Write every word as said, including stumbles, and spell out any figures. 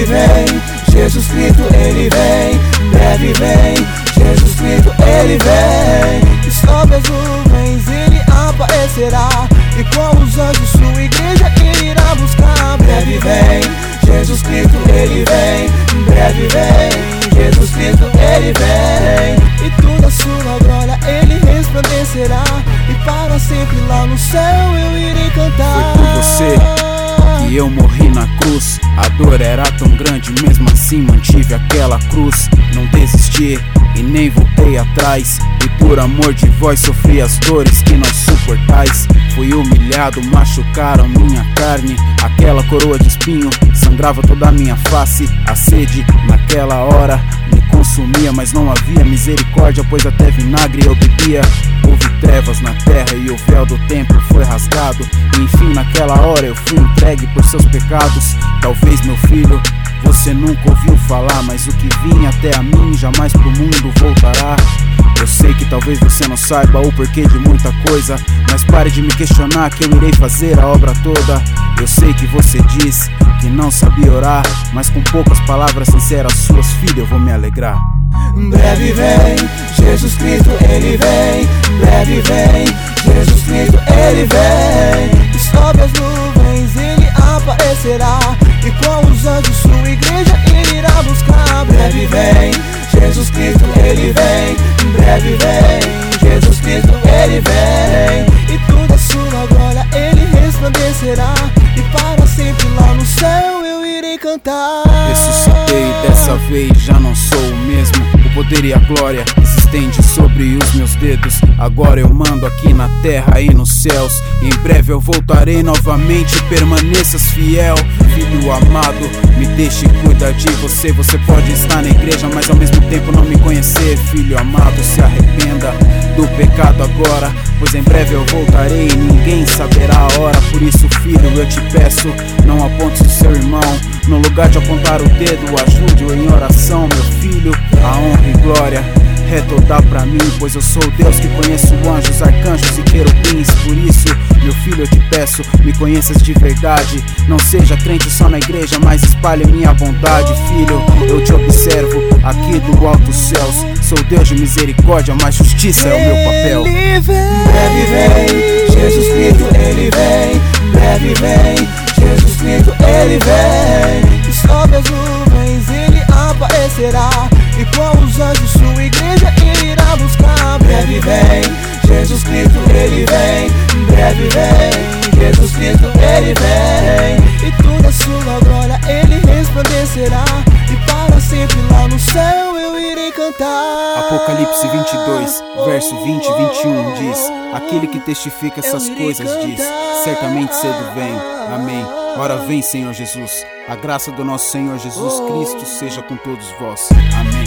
breve vem, Jesus Cristo ele vem, breve vem, Jesus Cristo ele vem. E sobre as nuvens ele aparecerá, e com os anjos sua igreja irá buscar. Breve vem, Jesus Cristo ele vem, breve vem, Jesus Cristo ele vem. E toda a sua glória ele resplandecerá, e para sempre lá no céu eu irei cantar. Foi por você que eu morri na cruz. A dor era tão grande, mesmo assim mantive aquela cruz. Não desisti e nem voltei atrás, e por amor de vós sofri as dores que não suportais. Fui humilhado, machucaram minha carne, aquela coroa de espinho sangrava toda a minha face. A sede naquela hora me consumia, mas não havia misericórdia, pois até vinagre eu bebia. Houve trevas na terra e o véu do templo foi rasgado, e enfim naquela hora eu fui entregue por seus pecados. Talvez, meu filho, você nunca ouviu falar, mas o que vinha até a mim jamais pro mundo voltará. Eu sei que talvez você não saiba o porquê de muita coisa, mas pare de me questionar que eu irei fazer a obra toda. Eu sei que você diz que não sabia orar, mas com poucas palavras sinceras suas, filho, eu vou me alegrar. Breve vem, Jesus Cristo ele vem, breve vem, Jesus Cristo ele vem. E sobre as nuvens ele aparecerá, e com os anjos sua igreja irá buscar. Breve vem, Jesus Cristo ele vem, breve vem, Jesus Cristo ele vem. E toda a sua glória ele resplandecerá, e para sempre lá no céu eu irei cantar. Ressuscitei, dessa vez já não sou o mesmo. O poder e a glória se estende sobre os meus dedos. Agora eu mando aqui na terra e nos céus. Em breve eu voltarei novamente, permaneças fiel. Filho amado, me deixe cuidar de você. Você pode estar na igreja, mas ao mesmo tempo não me conhecer. Filho amado, se arrependa do pecado agora, pois em breve eu voltarei e ninguém saberá a hora. Por isso, filho, eu te peço, não apontes o seu irmão. No lugar de apontar o dedo, ajude-o em oração. Meu filho, a honra e glória é toda pra mim, pois eu sou o Deus que conheço anjos, arcanjos e querubins. Por isso, meu filho, eu te peço, me conheças de verdade. Não seja crente só na igreja, mas espalhe minha bondade. Filho, eu te observo aqui do alto céus. Sou Deus de misericórdia, mas justiça é o meu papel. Ele vem, breve vem, Jesus Cristo ele vem, breve vem, Jesus Cristo ele vem. E sobre as nuvens ele aparecerá, e com os anjos sua igreja irá buscar. Breve vem, Jesus Cristo ele vem, breve vem, Jesus Cristo ele vem. E toda a sua glória ele resplandecerá, e para sempre lá no céu eu irei cantar. Apocalipse vinte e dois, verso vinte e vinte e um diz: aquele que testifica essas coisas diz, certamente cedo vem. Amém. Ora vem, Senhor Jesus. A graça do nosso Senhor Jesus Cristo seja com todos vós. Amém.